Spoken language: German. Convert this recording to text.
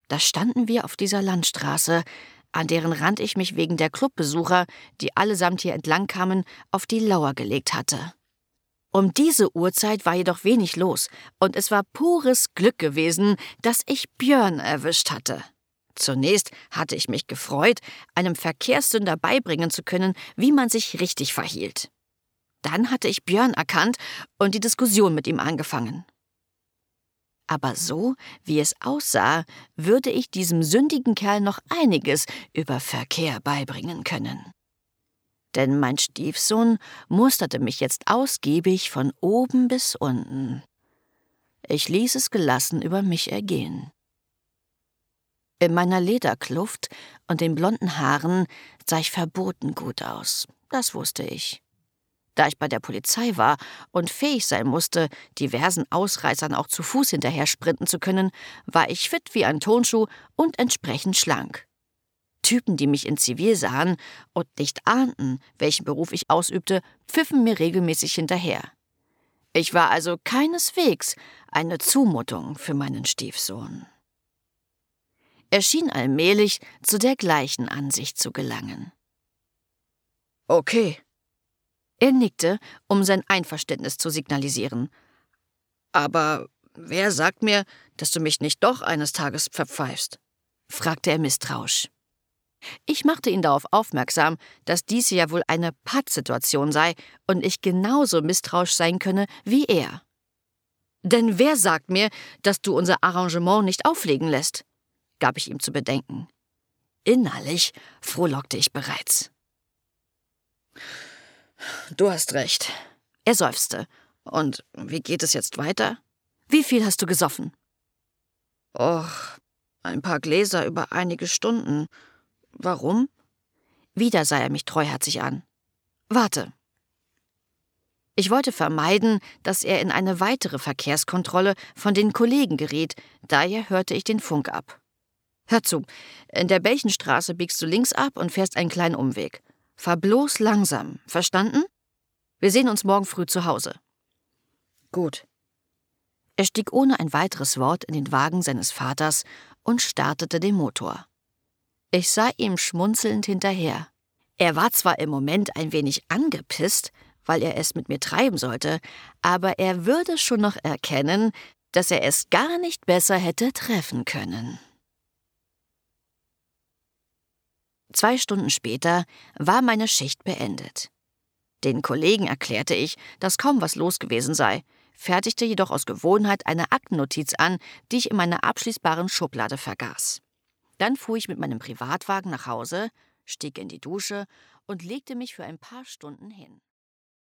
Da standen wir auf dieser Landstraße, an deren Rand ich mich wegen der Clubbesucher, die allesamt hier entlang kamen, auf die Lauer gelegt hatte. Um diese Uhrzeit war jedoch wenig los, und es war pures Glück gewesen, dass ich Björn erwischt hatte. Zunächst hatte ich mich gefreut, einem Verkehrssünder beibringen zu können, wie man sich richtig verhielt. Dann hatte ich Björn erkannt und die Diskussion mit ihm angefangen. Aber so, wie es aussah, würde ich diesem sündigen Kerl noch einiges über Verkehr beibringen können. Denn mein Stiefsohn musterte mich jetzt ausgiebig von oben bis unten. Ich ließ es gelassen über mich ergehen. In meiner Lederkluft und den blonden Haaren sah ich verboten gut aus, das wusste ich. Da ich bei der Polizei war und fähig sein musste, diversen Ausreißern auch zu Fuß hinterher sprinten zu können, war ich fit wie ein Turnschuh und entsprechend schlank. Typen, die mich in Zivil sahen und nicht ahnten, welchen Beruf ich ausübte, pfiffen mir regelmäßig hinterher. Ich war also keineswegs eine Zumutung für meinen Stiefsohn. Er schien allmählich zu der gleichen Ansicht zu gelangen. »Okay«, er nickte, um sein Einverständnis zu signalisieren. »Aber wer sagt mir, dass du mich nicht doch eines Tages verpfeifst?« fragte er misstrauisch. Ich machte ihn darauf aufmerksam, dass dies ja wohl eine Pattsituation sei und ich genauso misstrauisch sein könne wie er. »Denn wer sagt mir, dass du unser Arrangement nicht auflegen lässt?« gab ich ihm zu bedenken. Innerlich frohlockte ich bereits. »Du hast recht«, er seufzte. »Und wie geht es jetzt weiter?« »Wie viel hast du gesoffen?« »Och, ein paar Gläser über einige Stunden. Warum?« Wieder sah er mich treuherzig an. »Warte.« Ich wollte vermeiden, dass er in eine weitere Verkehrskontrolle von den Kollegen geriet, daher hörte ich den Funk ab. »Hör zu, in der Belchenstraße biegst du links ab und fährst einen kleinen Umweg. Fahr bloß langsam, verstanden? Wir sehen uns morgen früh zu Hause.« »Gut.« Er stieg ohne ein weiteres Wort in den Wagen seines Vaters und startete den Motor. Ich sah ihm schmunzelnd hinterher. Er war zwar im Moment ein wenig angepisst, weil er es mit mir treiben sollte, aber er würde schon noch erkennen, dass er es gar nicht besser hätte treffen können. 2 Stunden später war meine Schicht beendet. Den Kollegen erklärte ich, dass kaum was los gewesen sei, fertigte jedoch aus Gewohnheit eine Aktennotiz an, die ich in meiner abschließbaren Schublade vergaß. Dann fuhr ich mit meinem Privatwagen nach Hause, stieg in die Dusche und legte mich für ein paar Stunden hin.